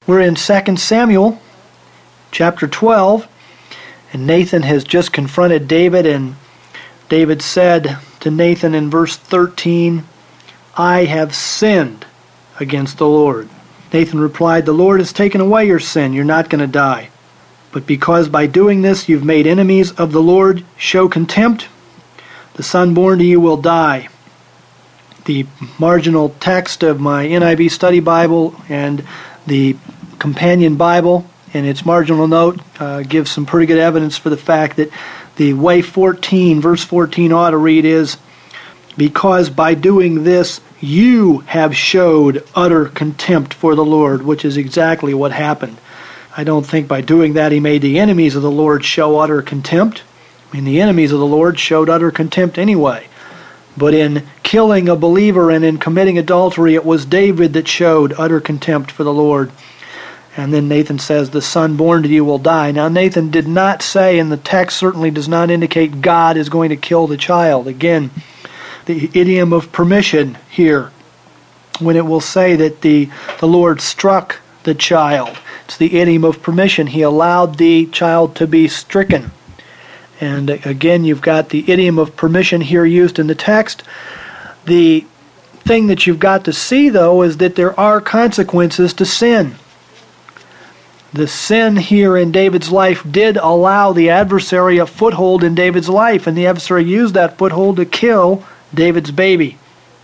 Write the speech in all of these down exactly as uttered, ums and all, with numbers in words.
We're in Second Samuel chapter twelve, and Nathan has just confronted David, and David said to Nathan in verse thirteen, I have sinned against the Lord. Nathan replied, the Lord has taken away your sin. You're not going to die. But because by doing this you've made enemies of the Lord show contempt, the son born to you will die. The marginal text of my N I V study Bible and the companion Bible in its marginal note uh, gives some pretty good evidence for the fact that the way fourteen, verse fourteen ought to read is, because by doing this you have showed utter contempt for the Lord, which is exactly what happened. I don't think by doing that he made the enemies of the Lord show utter contempt. I mean, the enemies of the Lord showed utter contempt anyway. But in killing a believer and in committing adultery, it was David that showed utter contempt for the Lord. And then Nathan says, the son born to you will die. Now, Nathan did not say, and the text certainly does not indicate God is going to kill the child. Again, the idiom of permission here, when it will say that the, the Lord struck the child. It's the idiom of permission. He allowed the child to be stricken. And again, you've got the idiom of permission here used in the text. The thing that you've got to see, though, is that there are consequences to sin. The sin here in David's life did allow the adversary a foothold in David's life, and the adversary used that foothold to kill David's baby.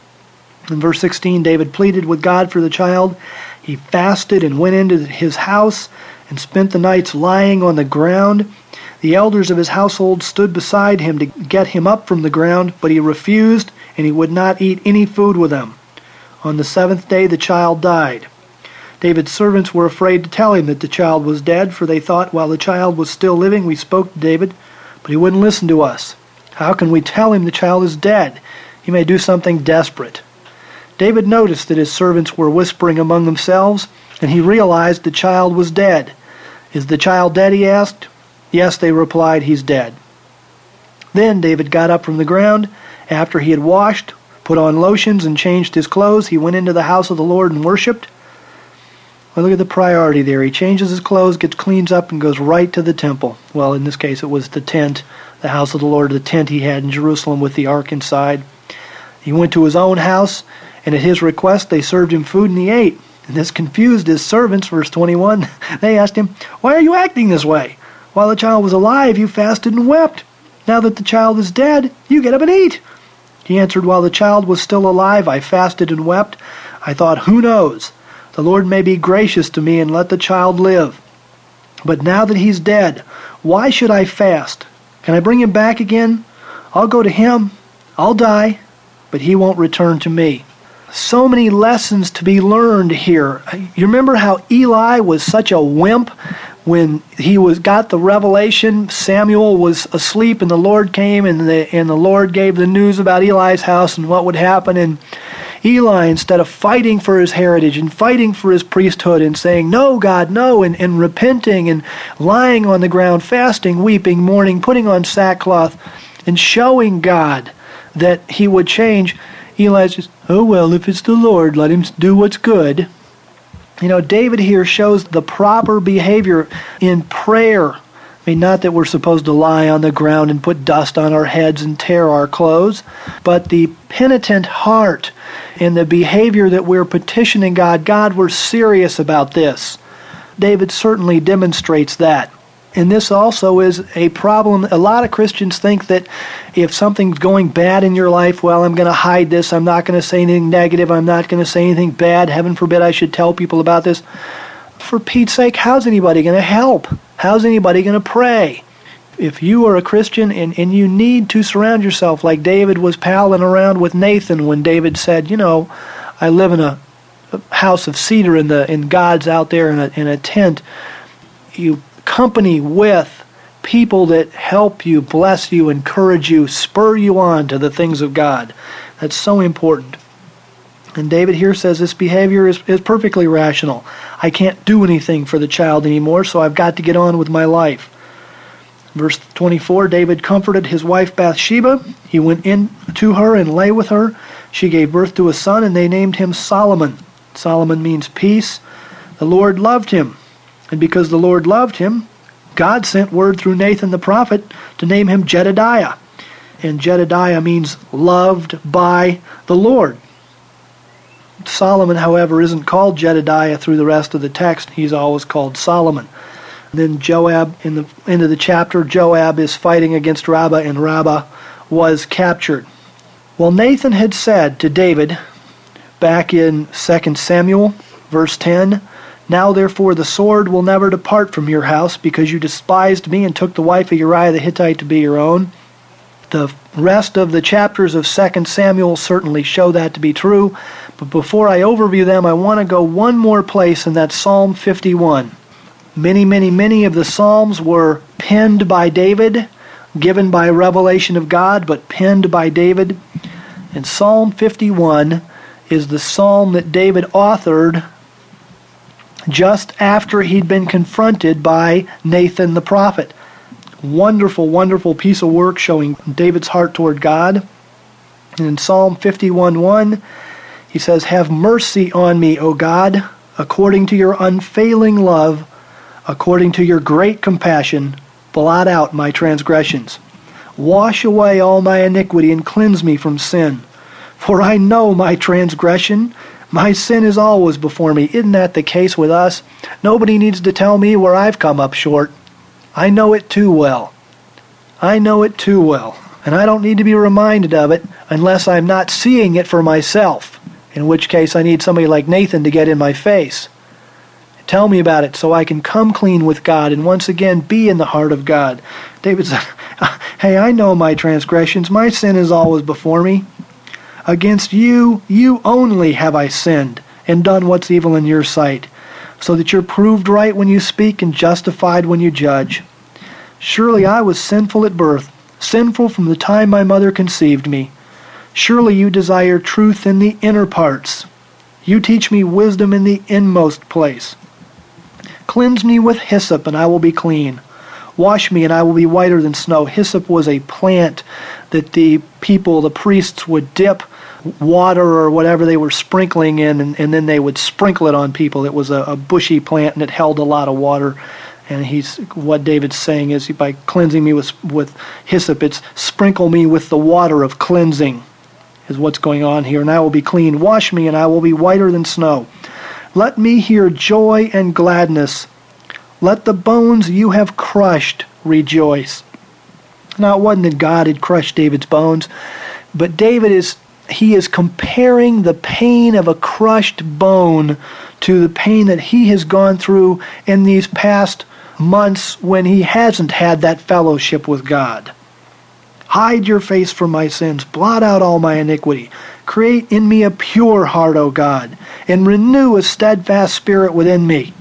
In verse sixteen, David pleaded with God for the child. He fasted and went into his house and spent the nights lying on the ground. The elders of his household stood beside him to get him up from the ground, but he refused, and he would not eat any food with them. On the seventh day the child died. David's servants were afraid to tell him that the child was dead, for they thought, while the child was still living, we spoke to David, but he wouldn't listen to us. How can we tell him the child is dead? He may do something desperate. David noticed that his servants were whispering among themselves, and he realized the child was dead. Is the child dead, he asked. Yes, they replied, he's dead. Then David got up from the ground. After he had washed, put on lotions, and changed his clothes, he went into the house of the Lord and worshipped. Well, look at the priority there. He changes his clothes, gets cleans up, and goes right to the temple. Well, in this case, it was the tent, the house of the Lord, the tent he had in Jerusalem with the ark inside. He went to his own house, and at his request, they served him food, and he ate. And this confused his servants, verse twenty-one. They asked him, why are you acting this way? While the child was alive, you fasted and wept. Now that the child is dead, you get up and eat. He answered, while the child was still alive, I fasted and wept. I thought, who knows? The Lord may be gracious to me and let the child live. But now that he's dead, why should I fast? Can I bring him back again? I'll go to him. I'll die, but he won't return to me. So many lessons to be learned here. You remember how Eli was such a wimp when he was got the revelation? Samuel was asleep and the Lord came, and the and the Lord gave the news about Eli's house and what would happen. And Eli, instead of fighting for his heritage and fighting for his priesthood and saying, no, God, no, and, and repenting and lying on the ground, fasting, weeping, mourning, putting on sackcloth, and showing God that he would change, Eli's just, oh, well, if it's the Lord, let him do what's good. You know, David here shows the proper behavior in prayer. I mean, not that we're supposed to lie on the ground and put dust on our heads and tear our clothes, but the penitent heart and the behavior that we're petitioning God. God, we're serious about this. David certainly demonstrates that. And this also is a problem. A lot of Christians think that if something's going bad in your life, well, I'm going to hide this. I'm not going to say anything negative. I'm not going to say anything bad. Heaven forbid I should tell people about this. For Pete's sake, how's anybody going to help? How's anybody going to pray? If you are a Christian and, and you need to surround yourself like David was palling around with Nathan when David said, you know, I live in a, a house of cedar and the and God's out there in a, in a tent. You company with people that help you, bless you, encourage you, spur you on to the things of God. That's so important. And David here says this behavior is, is perfectly rational. I can't do anything for the child anymore, so I've got to get on with my life. Verse twenty-four, David comforted his wife Bathsheba. He went in to her and lay with her. She gave birth to a son, and they named him Solomon. Solomon means peace. The Lord loved him. And because the Lord loved him, God sent word through Nathan the prophet to name him Jedediah. And Jedediah means loved by the Lord. Solomon, however, isn't called Jedediah through the rest of the text. He's always called Solomon. Then Joab, in the end of the chapter, Joab is fighting against Rabbah, and Rabbah was captured. Well, Nathan had said to David, back in Second Samuel, verse ten, "Now therefore the sword will never depart from your house, because you despised me and took the wife of Uriah the Hittite to be your own." The rest of the chapters of Second Samuel certainly show that to be true. But before I overview them, I want to go one more place, and that's Psalm fifty-one. Many, many, many of the Psalms were penned by David, given by revelation of God, but penned by David. And Psalm fifty-one is the psalm that David authored just after he'd been confronted by Nathan the prophet. Wonderful, wonderful piece of work showing David's heart toward God. And in Psalm fifty-one one, he says, "Have mercy on me, O God, according to your unfailing love, according to your great compassion, blot out my transgressions. Wash away all my iniquity and cleanse me from sin. For I know my transgression. My sin is always before me." Isn't that the case with us? Nobody needs to tell me where I've come up short. I know it too well. I know it too well. And I don't need to be reminded of it unless I'm not seeing it for myself, in which case I need somebody like Nathan to get in my face. Tell me about it so I can come clean with God and once again be in the heart of God. David said, "Hey, I know my transgressions. My sin is always before me. Against you, you only have I sinned and done what's evil in your sight, so that you're proved right when you speak and justified when you judge. Surely I was sinful at birth, sinful from the time my mother conceived me. Surely you desire truth in the inner parts. You teach me wisdom in the inmost place. Cleanse me with hyssop, and I will be clean. Wash me, and I will be whiter than snow." Hyssop was a plant that the people, the priests, would dip water or whatever they were sprinkling in, and, and then they would sprinkle it on people. It was a, a bushy plant, and it held a lot of water. And he's what David's saying is, by cleansing me with, with hyssop, it's sprinkle me with the water of cleansing, is what's going on here. "And I will be clean. Wash me, and I will be whiter than snow. Let me hear joy and gladness. Let the bones you have crushed rejoice." Now, it wasn't that God had crushed David's bones, but David is, he is comparing the pain of a crushed bone to the pain that he has gone through in these past months when he hasn't had that fellowship with God. "Hide your face from my sins. Blot out all my iniquity. Create in me a pure heart, O God, and renew a steadfast spirit within me.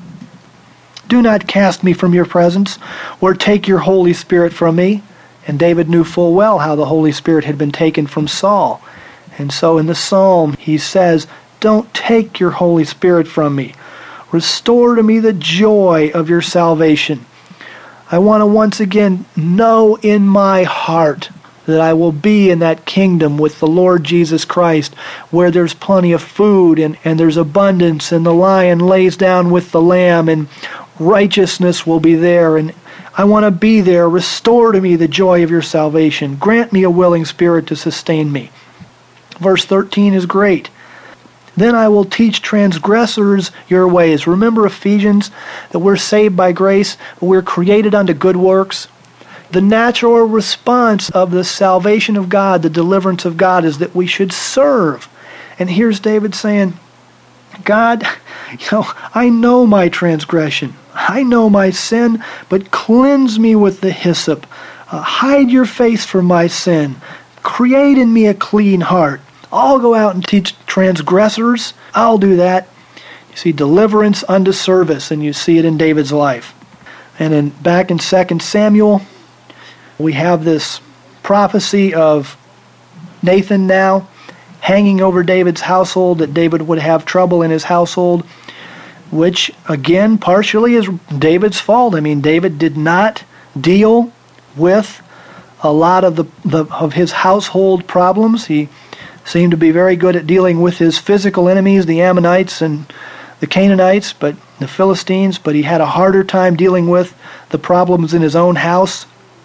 Do not cast me from your presence, or take your Holy Spirit from me." And David knew full well how the Holy Spirit had been taken from Saul. And so in the psalm he says, "Don't take your Holy Spirit from me. Restore to me the joy of your salvation." I want to once again know in my heart that I will be in that kingdom with the Lord Jesus Christ, where there's plenty of food and, and there's abundance, and the lion lays down with the lamb, and righteousness will be there. And I want to be there. Restore to me the joy of your salvation. Grant me a willing spirit to sustain me. Verse thirteen is great. "Then I will teach transgressors your ways." Remember Ephesians, that we're saved by grace, but we're created unto good works. The natural response of the salvation of God, the deliverance of God, is that we should serve. And here's David saying, "God, you know, I know my transgression. I know my sin, but cleanse me with the hyssop. Uh, hide your face from my sin. Create in me a clean heart." I'll go out and teach transgressors. I'll do that. You see deliverance unto service, and you see it in David's life. And in back in Second Samuel, we have this prophecy of Nathan now hanging over David's household, that David would have trouble in his household, which again partially is David's fault. I mean, David did not deal with a lot of the, the of his household problems. He seemed to be very good at dealing with his physical enemies, the Ammonites and the Canaanites, but the Philistines, but he had a harder time dealing with the problems in his own house.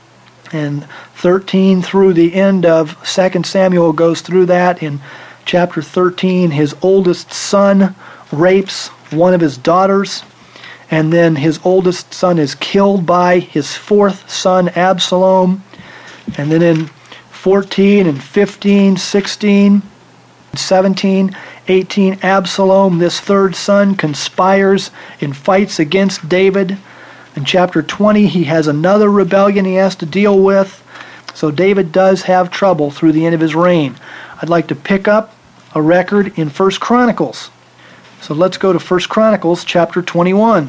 And thirteen through the end of Second Samuel goes through that. In chapter thirteen, his oldest son rapes one of his daughters, and then his oldest son is killed by his fourth son, Absalom. And then in fourteen and fifteen, sixteen, seventeen, eighteen, Absalom, this third son, conspires and fights against David. In chapter twenty, he has another rebellion he has to deal with. So David does have trouble through the end of his reign. I'd like to pick up a record in First Chronicles. So let's go to First Chronicles chapter twenty-one.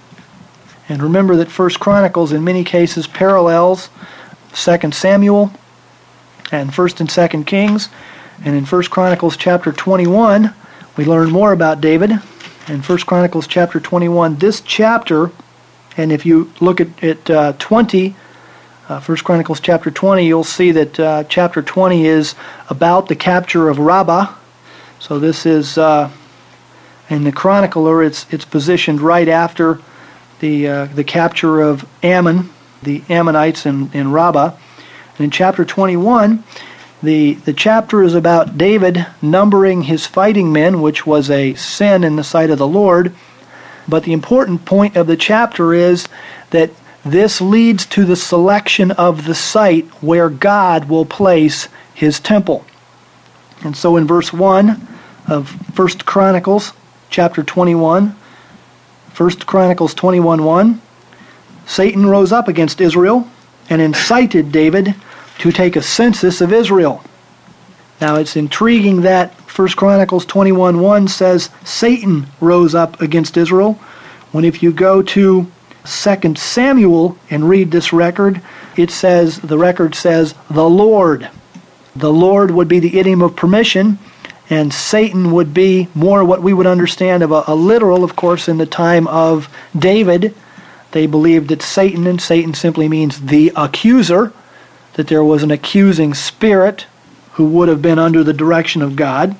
And remember that First Chronicles in many cases parallels Second Samuel and First and Second Kings. And in First Chronicles chapter twenty-one, we learn more about David. In First Chronicles chapter twenty-one, this chapter, and if you look at, at uh, twenty, uh, First Chronicles chapter twenty, you'll see that uh, chapter twenty is about the capture of Rabbah. So this is, uh, in the chronicler, it's it's positioned right after the uh, the capture of Ammon, the Ammonites in, in Rabbah. And in chapter twenty-one, the, the chapter is about David numbering his fighting men, which was a sin in the sight of the Lord. But the important point of the chapter is that this leads to the selection of the site where God will place his temple. And so in verse one of First Chronicles chapter twenty-one, First Chronicles twenty-one one, Satan rose up against Israel and incited David to take a census of Israel. Now it's intriguing that First Chronicles twenty-one one says Satan rose up against Israel, when if you go to Second Samuel and read this record, it says, the record says, the Lord. The Lord would be the idiom of permission, and Satan would be more what we would understand of a, a literal, of course, in the time of David. They believed that Satan, and Satan simply means the accuser, that there was an accusing spirit who would have been under the direction of God.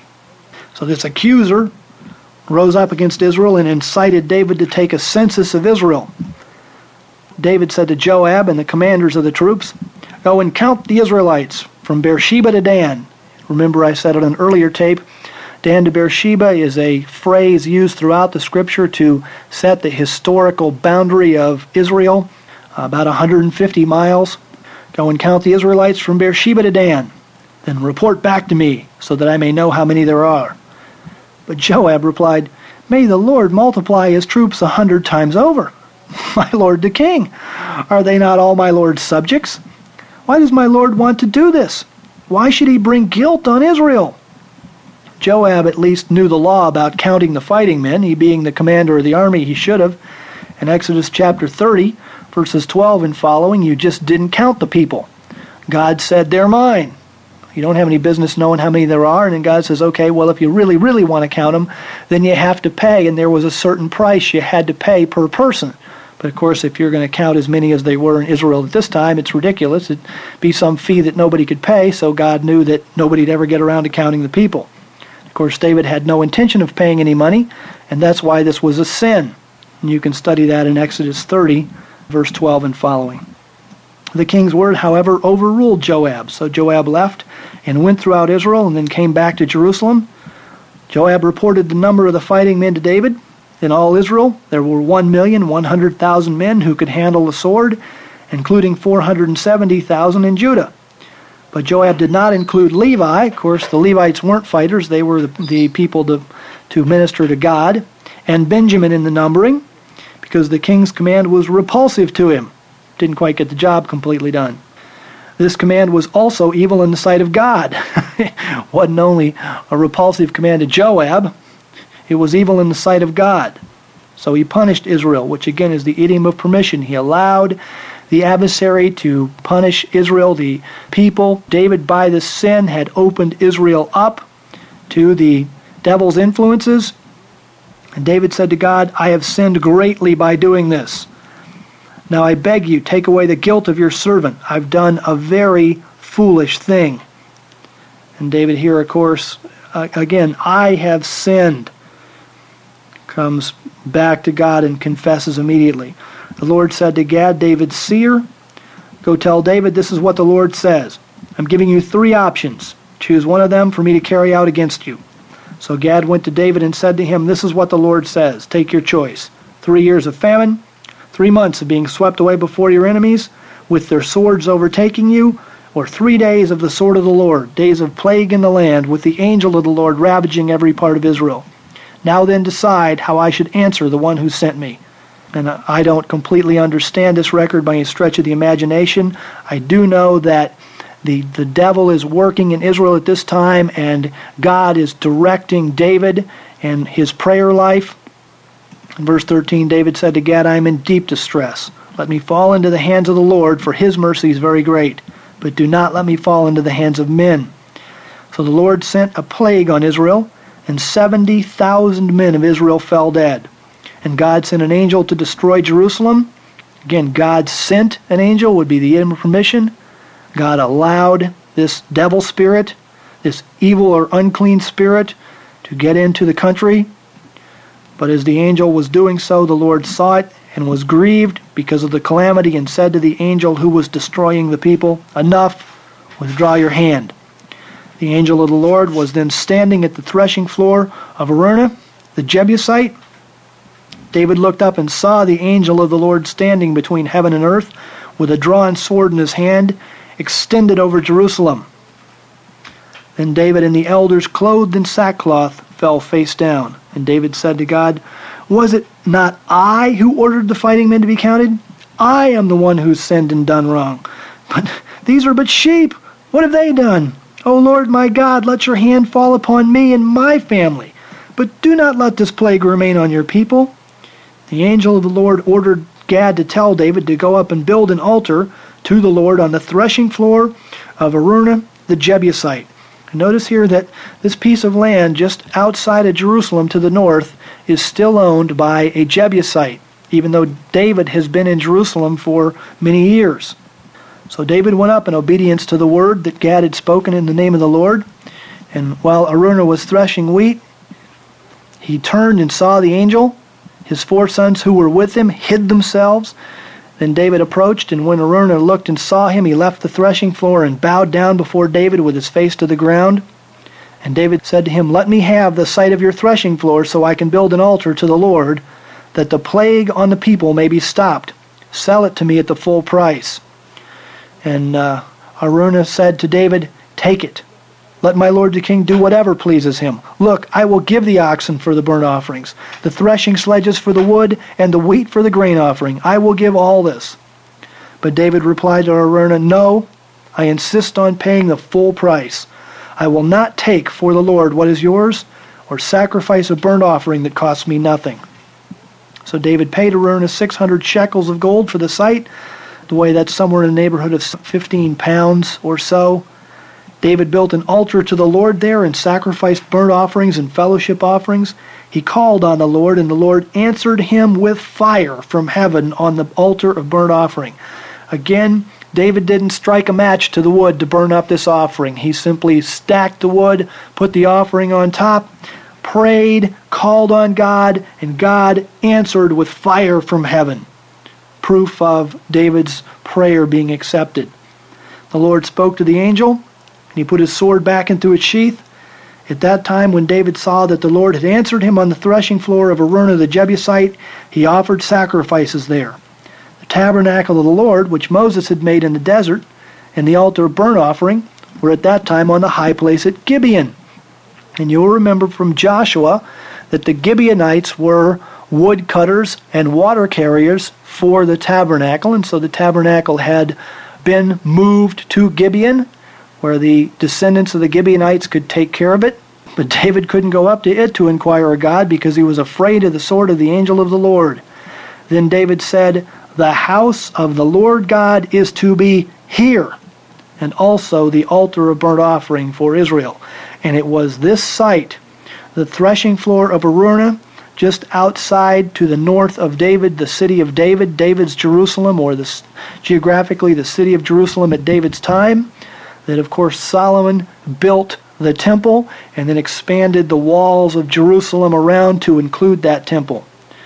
So this accuser rose up against Israel and incited David to take a census of Israel. David said to Joab and the commanders of the troops, "Go and count the Israelites from Beersheba to Dan." Remember, I said on an earlier tape, Dan to Beersheba is a phrase used throughout the scripture to set the historical boundary of Israel, about one hundred fifty miles. Go and count the Israelites from Beersheba to Dan. Then report back to me so that I may know how many there are. But Joab replied, "May the Lord multiply his troops a hundred times over. My lord the king, are they not all my lord's subjects? Why does my lord want to do this? Why should he bring guilt on Israel?" Joab at least knew the law about counting the fighting men. He being the commander of the army, he should have. In Exodus chapter thirty, verses twelve and following, you just didn't count the people. God said, "They're mine." You don't have any business knowing how many there are. And then God says, okay, well, if you really, really want to count them, then you have to pay. And there was a certain price you had to pay per person. But of course, if you're going to count as many as they were in Israel at this time, it's ridiculous. It'd be some fee that nobody could pay. So God knew that nobody'd ever get around to counting the people. Of course, David had no intention of paying any money. And that's why this was a sin. And you can study that in Exodus thirty, verse twelve and following. The king's word, however, overruled Joab. So Joab left and went throughout Israel and then came back to Jerusalem. Joab reported the number of the fighting men to David. In all Israel, there were one million one hundred thousand men who could handle the sword, including four hundred seventy thousand in Judah. But Joab did not include Levi. Of course, the Levites weren't fighters. They were the, the people to, to minister to God. And Benjamin in the numbering, because the king's command was repulsive to him. Didn't quite get the job completely done. This command was also evil in the sight of God. It wasn't only a repulsive command to Joab, it was evil in the sight of God. So he punished Israel, which again is the idiom of permission. He allowed the adversary to punish Israel, the people. David, by this sin, had opened Israel up to the devil's influences. And David said to God, "I have sinned greatly by doing this. Now I beg you, take away the guilt of your servant. I've done a very foolish thing." And David here, of course, uh, again, "I have sinned," comes back to God and confesses immediately. The Lord said to Gad, David's seer, go tell David, this is what the Lord says. I'm giving you three options. Choose one of them for me to carry out against you. So Gad went to David and said to him, this is what the Lord says. Take your choice. Three years of famine, three months of being swept away before your enemies, with their swords overtaking you, or three days of the sword of the Lord, days of plague in the land, with the angel of the Lord ravaging every part of Israel. Now then decide how I should answer the one who sent me. And I don't completely understand this record by any stretch of the imagination. I do know that the, the devil is working in Israel at this time, and God is directing David and his prayer life. In verse thirteen, David said to Gad, I am in deep distress. Let me fall into the hands of the Lord, for his mercy is very great. But do not let me fall into the hands of men. So the Lord sent a plague on Israel, and seventy thousand men of Israel fell dead. And God sent an angel to destroy Jerusalem. Again, God sent an angel would be the permission. God allowed this devil spirit, this evil or unclean spirit, to get into the country. But as the angel was doing so, the Lord saw it and was grieved because of the calamity, and said to the angel who was destroying the people, enough, withdraw your hand. The angel of the Lord was then standing at the threshing floor of Araunah, the Jebusite. David looked up and saw the angel of the Lord standing between heaven and earth, with a drawn sword in his hand, extended over Jerusalem. Then David and the elders, clothed in sackcloth, fell face down. And David said to God, was it not I who ordered the fighting men to be counted? I am the one who sinned and done wrong. But these are but sheep. What have they done? O Lord my God, let your hand fall upon me and my family. But do not let this plague remain on your people. The angel of the Lord ordered Gad to tell David to go up and build an altar to the Lord on the threshing floor of Araunah the Jebusite. Notice here that this piece of land just outside of Jerusalem to the north is still owned by a Jebusite, even though David has been in Jerusalem for many years. So David went up in obedience to the word that Gad had spoken in the name of the Lord. And while Araunah was threshing wheat, he turned and saw the angel. His four sons who were with him hid themselves. Then David approached, and when Araunah looked and saw him, he left the threshing floor and bowed down before David with his face to the ground. And David said to him, let me have the site of your threshing floor so I can build an altar to the Lord, that the plague on the people may be stopped. Sell it to me at the full price. And uh, Araunah said to David, take it. Let my lord the king do whatever pleases him. Look, I will give the oxen for the burnt offerings, the threshing sledges for the wood, and the wheat for the grain offering. I will give all this. But David replied to Araunah, no, I insist on paying the full price. I will not take for the Lord what is yours, or sacrifice a burnt offering that costs me nothing. So David paid Araunah six hundred shekels of gold for the site, the way that's somewhere in the neighborhood of fifteen pounds or so. David built an altar to the Lord there and sacrificed burnt offerings and fellowship offerings. He called on the Lord, and the Lord answered him with fire from heaven on the altar of burnt offering. Again, David didn't strike a match to the wood to burn up this offering. He simply stacked the wood, put the offering on top, prayed, called on God, and God answered with fire from heaven. Proof of David's prayer being accepted. The Lord spoke to the angel, and he put his sword back into its sheath. At that time, when David saw that the Lord had answered him on the threshing floor of Araunah the Jebusite, he offered sacrifices there. The tabernacle of the Lord, which Moses had made in the desert, and the altar of burnt offering, were at that time on the high place at Gibeon. And you'll remember from Joshua that the Gibeonites were woodcutters and water carriers for the tabernacle, and so the tabernacle had been moved to Gibeon, where the descendants of the Gibeonites could take care of it. But David couldn't go up to it to inquire of God because he was afraid of the sword of the angel of the Lord. Then David said, the house of the Lord God is to be here, and also the altar of burnt offering for Israel. And it was this site, the threshing floor of Araunah, just outside to the north of David, the city of David, David's Jerusalem, or the, geographically the city of Jerusalem at David's time, that of course Solomon built the temple and then expanded the walls of Jerusalem around to include that temple.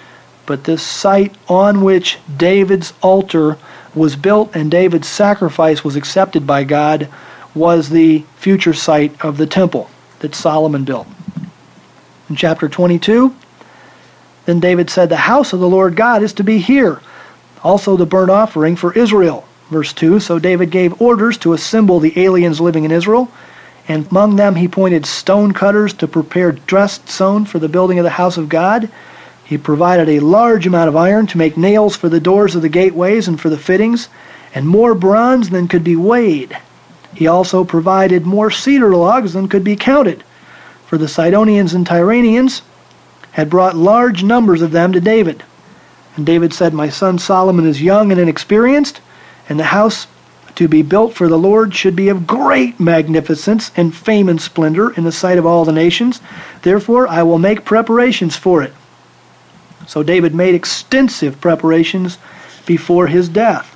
but this site on which David's altar was built and David's sacrifice was accepted by God was the future site of the temple that Solomon built. In chapter twenty-two, then David said, "The house of the Lord God is to be here, also the burnt offering for Israel." Verse two, so David gave orders to assemble the aliens living in Israel, and among them he appointed stone cutters to prepare dressed stone for the building of the house of God. He provided a large amount of iron to make nails for the doors of the gateways and for the fittings, and more bronze than could be weighed. He also provided more cedar logs than could be counted, for the Sidonians and Tyranians had brought large numbers of them to David. And David said, "My son Solomon is young and inexperienced, and the house to be built for the Lord should be of great magnificence and fame and splendor in the sight of all the nations. Therefore I will make preparations for it." So David made extensive preparations before his death.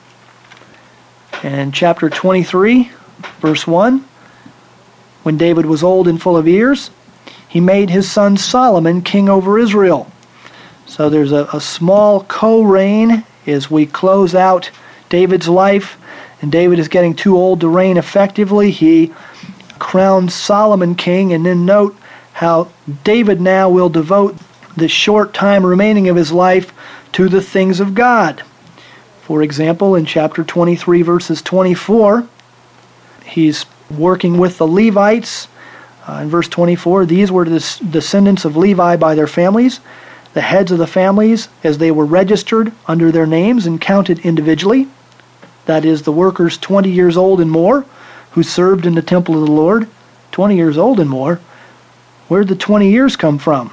And in chapter twenty-three, verse one, when David was old and full of years, he made his son Solomon king over Israel. So there's a, a small co-reign as we close out David's life, and David is getting too old to reign effectively. He crowns Solomon king, and then note how David now will devote the short time remaining of his life to the things of God. For example, in chapter twenty-three, verses twenty-four, he's working with the Levites. Uh, in verse twenty-four, these were the descendants of Levi by their families, the heads of the families as they were registered under their names and counted individually. That is, the workers twenty years old and more who served in the temple of the Lord. twenty years old and more. Where did the twenty years come from?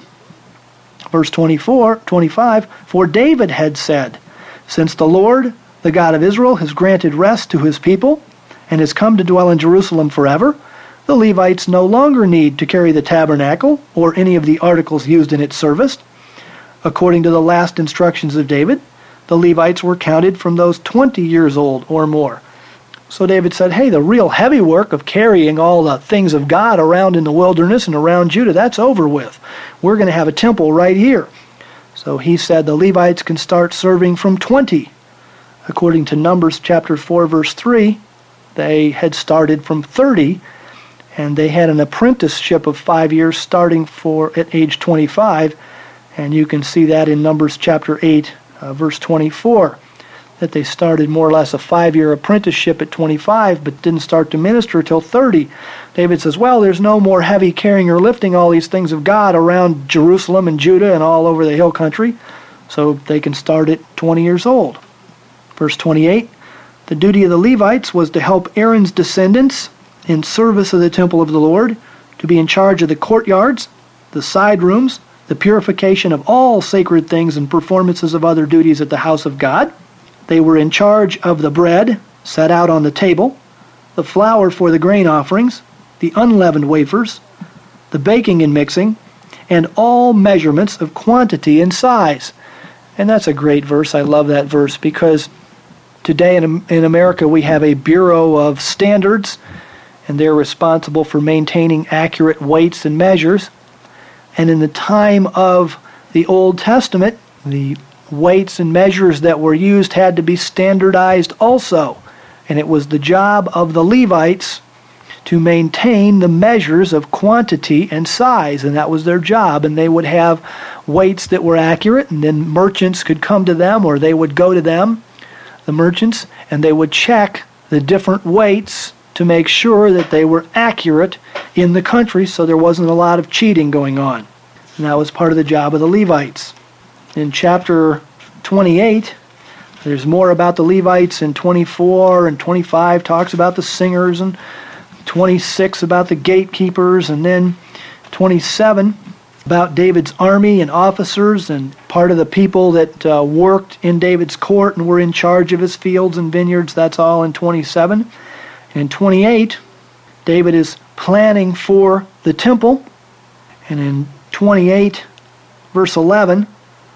Verse twenty-four, twenty-five, for David had said, "Since the Lord, the God of Israel, has granted rest to his people and has come to dwell in Jerusalem forever, the Levites no longer need to carry the tabernacle or any of the articles used in its service." According to the last instructions of David, the Levites were counted from those twenty years old or more. So David said, hey, the real heavy work of carrying all the things of God around in the wilderness and around Judah, that's over with. We're going to have a temple right here. So he said the Levites can start serving from twenty. According to Numbers chapter four, verse three, they had started from thirty, and they had an apprenticeship of five years starting for at age twenty-five. And you can see that in Numbers chapter eight, uh, verse twenty-four, that they started more or less a five-year apprenticeship at twenty-five, but didn't start to minister till thirty. David says, well, there's no more heavy carrying or lifting all these things of God around Jerusalem and Judah and all over the hill country, so they can start at twenty years old. Verse twenty-eight, the duty of the Levites was to help Aaron's descendants in service of the temple of the Lord, to be in charge of the courtyards, the side rooms, the purification of all sacred things and performances of other duties at the house of God. They were in charge of the bread set out on the table, the flour for the grain offerings, the unleavened wafers, the baking and mixing, and all measurements of quantity and size. And that's a great verse. I love that verse because today in, in America we have a Bureau of Standards, and they're responsible for maintaining accurate weights and measures. And in the time of the Old Testament, the weights and measures that were used had to be standardized also. And it was the job of the Levites to maintain the measures of quantity and size, and that was their job. And they would have weights that were accurate, and then merchants could come to them, or they would go to them, the merchants, and they would check the different weights to make sure that they were accurate in the country, so there wasn't a lot of cheating going on. And that was part of the job of the Levites. In chapter twenty-eight, there's more about the Levites. In twenty-four and twenty-five talks about the singers, and twenty-six about the gatekeepers, and then twenty-seven about David's army and officers and part of the people that uh, worked in David's court and were in charge of his fields and vineyards. That's all in twenty-seven. In twenty-eight, David is planning for the temple. And in twenty-eight, verse eleven,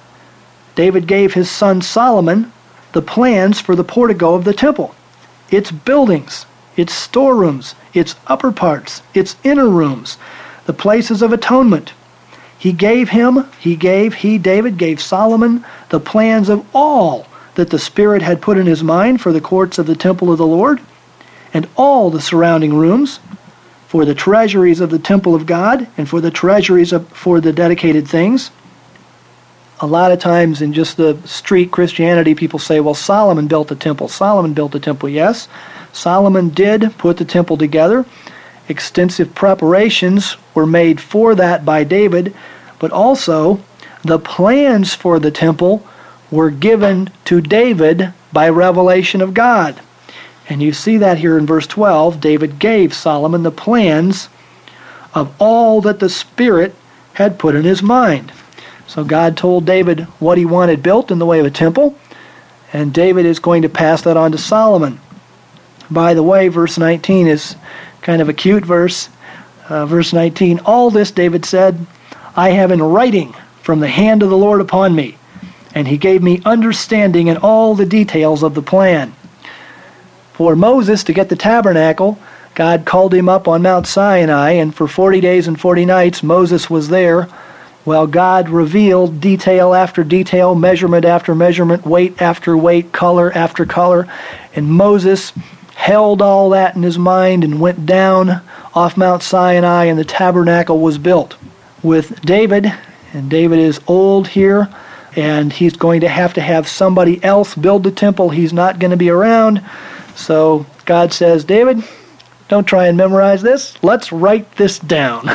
David gave his son Solomon the plans for the portico of the temple, its buildings, its storerooms, its upper parts, its inner rooms, the places of atonement. He gave him, he gave, he, David, gave Solomon the plans of all that the Spirit had put in his mind for the courts of the temple of the Lord, and all the surrounding rooms, for the treasuries of the temple of God, and for the treasuries of, for the dedicated things. A lot of times in just the street Christianity, people say, well, Solomon built the temple. Solomon built the temple, yes. Solomon did put the temple together. Extensive preparations were made for that by David, but also the plans for the temple were given to David by revelation of God. And you see that here in verse twelve. David gave Solomon the plans of all that the Spirit had put in his mind. So God told David what he wanted built in the way of a temple, and David is going to pass that on to Solomon. By the way, verse nineteen is kind of a cute verse. Uh, verse nineteen, all this, David said, I have in writing from the hand of the Lord upon me, and he gave me understanding in all the details of the plan. For Moses to get the tabernacle, God called him up on Mount Sinai, and for forty days and forty nights Moses was there, while God revealed detail after detail, measurement after measurement, weight after weight, color after color, and Moses held all that in his mind and went down off Mount Sinai, and the tabernacle was built. With David, and David is old here, and he's going to have to have somebody else build the temple. He's not going to be around. So God says, David, don't try and memorize this. Let's write this down.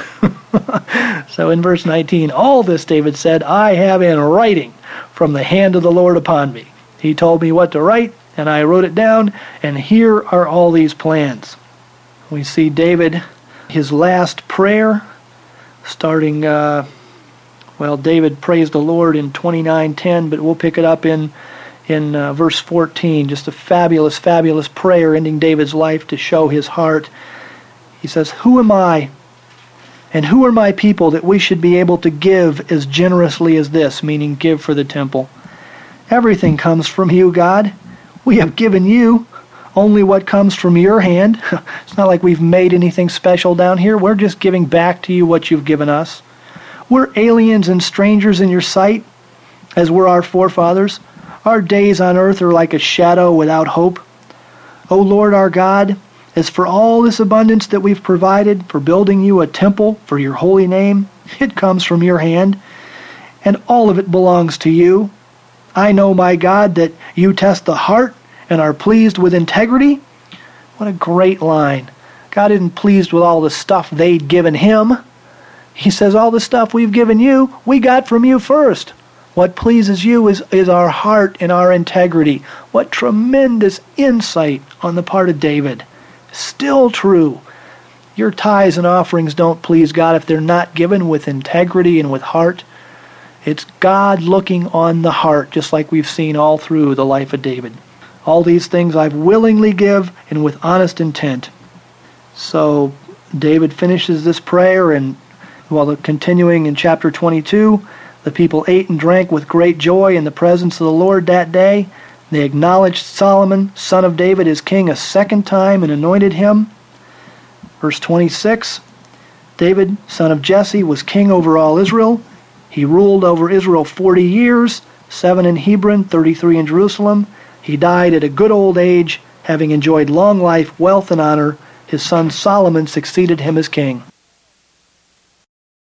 So in verse nineteen, all this, David said, I have in writing from the hand of the Lord upon me. He told me what to write, and I wrote it down, and here are all these plans. We see David, his last prayer, starting, uh, well, David praised the Lord in twenty-nine ten, but we'll pick it up in, in uh, verse fourteen. Just a fabulous, fabulous prayer ending David's life to show his heart. He says, who am I, and who are my people that we should be able to give as generously as this, meaning give for the temple? Everything comes from you, God. We have given you only what comes from your hand. It's not like we've made anything special down here. We're just giving back to you what you've given us. We're aliens and strangers in your sight, as were our forefathers. Our days on earth are like a shadow without hope. O Lord our God, as for all this abundance that we've provided for building you a temple for your holy name, it comes from your hand, and all of it belongs to you. I know, my God, that you test the heart and are pleased with integrity. What a great line. God isn't pleased with all the stuff they'd given him. He says, all the stuff we've given you, we got from you first. What pleases you is, is our heart and our integrity. What tremendous insight on the part of David. Still true. Your tithes and offerings don't please God if they're not given with integrity and with heart. It's God looking on the heart, just like we've seen all through the life of David. All these things I willingly give and with honest intent. So David finishes this prayer, and while continuing in chapter twenty-two, the people ate and drank with great joy in the presence of the Lord that day. They acknowledged Solomon, son of David, as king a second time and anointed him. Verse twenty-six, David, son of Jesse, was king over all Israel. He ruled over Israel forty years, seven in Hebron, thirty-three in Jerusalem. He died at a good old age, having enjoyed long life, wealth, and honor. His son Solomon succeeded him as king.